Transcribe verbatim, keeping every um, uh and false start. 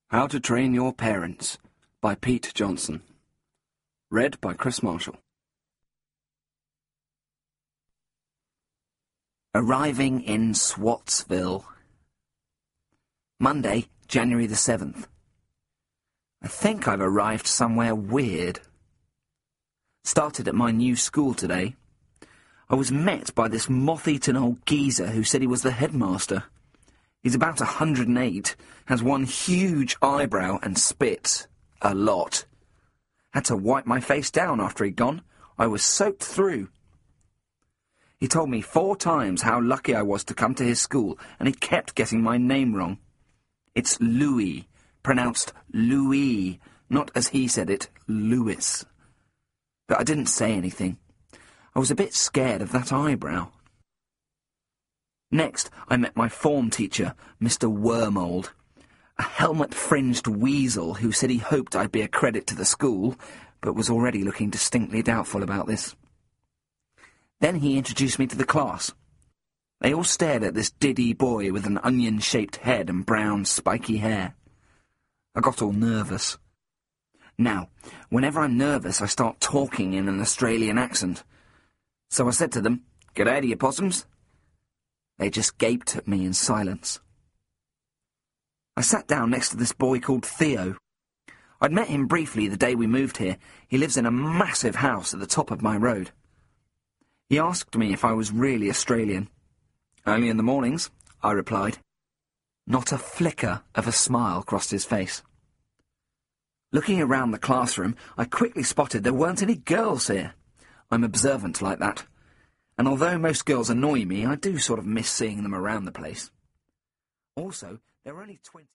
How to Train Your Parents by Pete Johnson. Read by Chris Marshall. Arriving in Swatsville. Monday, January the seventh. I think I've arrived somewhere weird. Started at my new school today. I was met by this moth-eaten old geezer who said he was the headmaster. He's about a hundred and eight, has one huge eyebrow and spits a lot. Had to wipe my face down after he'd gone. I was soaked through. He told me four times how lucky I was to come to his school, and he kept getting my name wrong. It's Louis, pronounced Louis, not as he said it, Louis. But I didn't say anything. I was a bit scared of that eyebrow. Next, I met my form teacher, Mister Wormold, a helmet-fringed weasel who said he hoped I'd be a credit to the school, but was already looking distinctly doubtful about this. Then he introduced me to the class. They all stared at this diddy boy with an onion-shaped head and brown, spiky hair. I got all nervous. Now, whenever I'm nervous, I start talking in an Australian accent. So I said to them, "G'day to you possums." They just gaped at me in silence. I sat down next to this boy called Theo. I'd met him briefly the day we moved here. He lives in a massive house at the top of my road. He asked me if I was really Australian. "Only in the mornings," I replied. Not a flicker of a smile crossed his face. Looking around the classroom, I quickly spotted there weren't any girls here. I'm observant like that. And although most girls annoy me, I do sort of miss seeing them around the place. Also, there were only twenty...